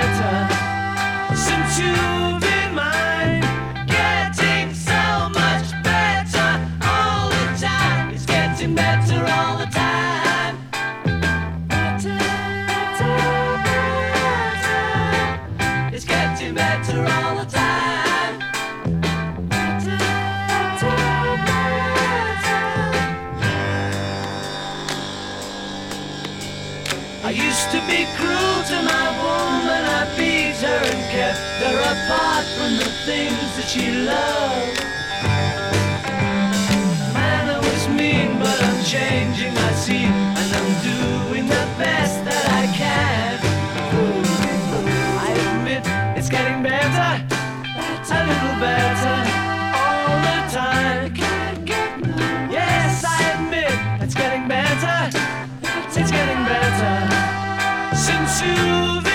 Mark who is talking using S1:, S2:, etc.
S1: better since you've been mine. Getting so much better all the time. It's getting better all the time. Better, better, better. It's getting better all the time. Better, better, better. I used to be cruel to my woman. I beat her and kept her apart from the things that she loved. Man, I was mean, but I'm changing, I see, and I'm doing the best that I can. I admit it's getting better, a little better all the time. Yes, I admit it's getting better, it's getting better since you've